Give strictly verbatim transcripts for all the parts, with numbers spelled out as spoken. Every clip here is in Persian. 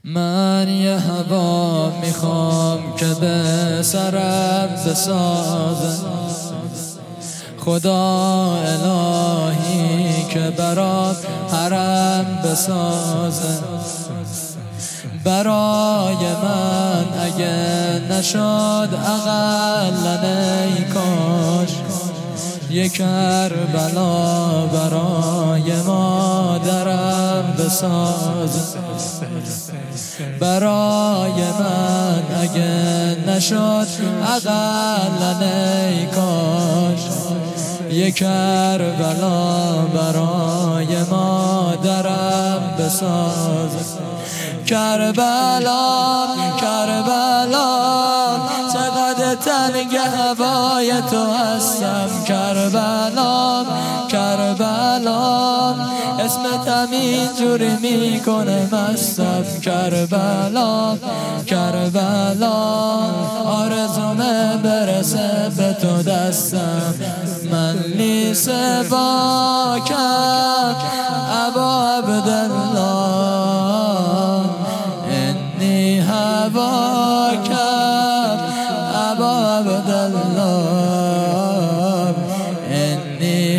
من یه هوا میخوام که به سرم بسازه، خدا الهی که برام حرم بسازه. برای من اگه نشد اقلن ای کاش یه کربلا برای مادرم بسازه. برای من اگه نشد اقلن ای کاش یه کربلا برای مادرم بسازه. کربلا کربلا چقدر تنگ هوای تو هستم. کربلا کربلا اسمت همینجوری میکنه مستم. کربلا کربلا آرزومه برسه به تو دستم. من لیس باکم ابا عبدالله انی هواکم ابا عبدالله انی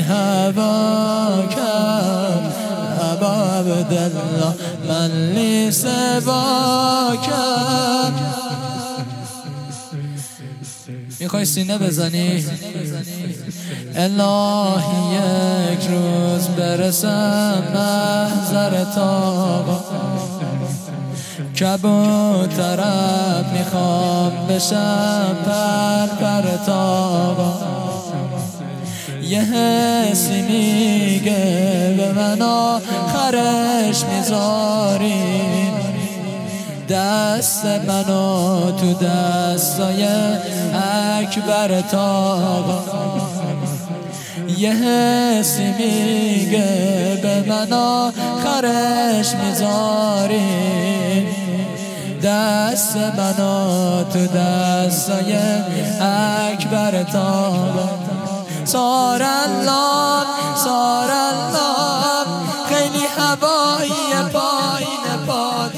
هواکم ابا عبدالله. من لیس باکم. میخوای سینه بزنی؟ الهی یک روز برسم محضر تابا، کبوترم میخوام بشم پر پر تابا. یه حسی میگه به من آخرش میذاری، دست منو تو دستای اکبر تابا. یه حسی میگه به من آخرش میذاری، دست منو تو دستای اکبر تابا. سار الله سار الله خیلی هوایی پایین پاد.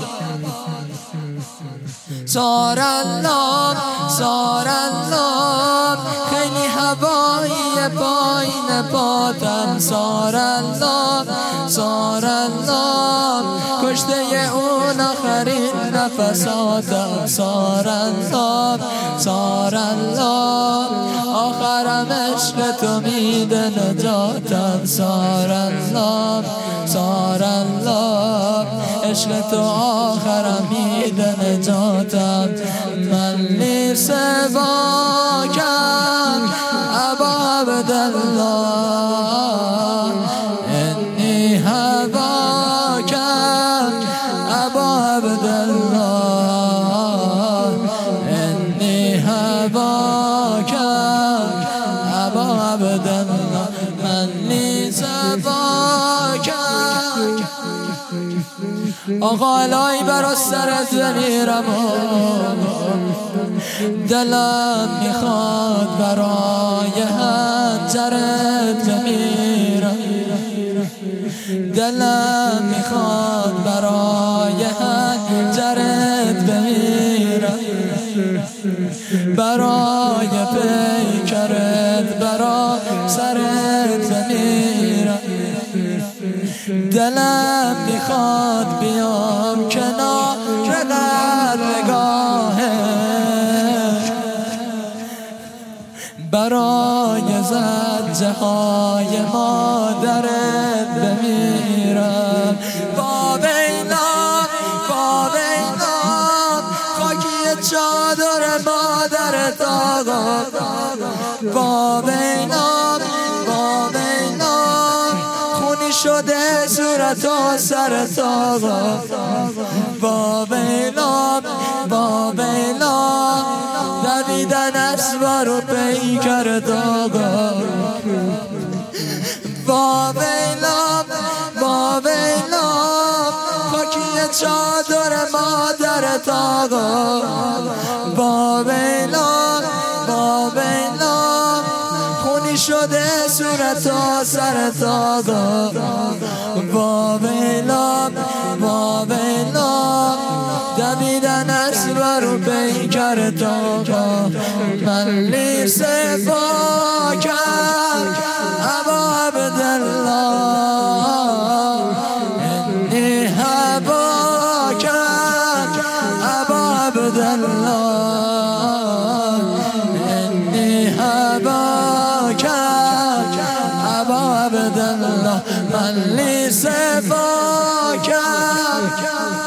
سار الله سار الله خیلی هوایی پایین پاتم. سار الله سار الله کشته اون آخرین نفساتم. سار الله سار الله آخرم عشق تو میده نجاتم. سار الله سار الله عشق تو آخرم میده نجاتم. من لیس باکم ابا عبدالله انی هواکم ابا عبدالله انی هواکم ابا عبدالله. من لیس باکم. آقا الهی برا سرت بمیرم، دلم میخواد برای حنجرت بمیرم. دلم میخواد برای حنجرت بمیرم، برای پیکرت برا سرت بمیرم. دلم میخواد بیام کنار نگاهت، برای زجه های مادرت بمیرم. با بینام با بینام خاکی چادر مادرت آقا. با بینام با بینام خونی شده صورت و سرت آقا. با بینام با بینام دویدن اسوار و پیکرت آقا. با بینام با بینام خاکی چادر مادرت آقا. با بینام با بینام خونی شده صورت و سرت آقا. با بینام با بینام دیدن اسبر و پیکر تاقا من لی صفا کرد ابا عبدالله انی هوا کرد ابا عبدالله انی هوا کرد ابا عبدالله من لی صفا کرد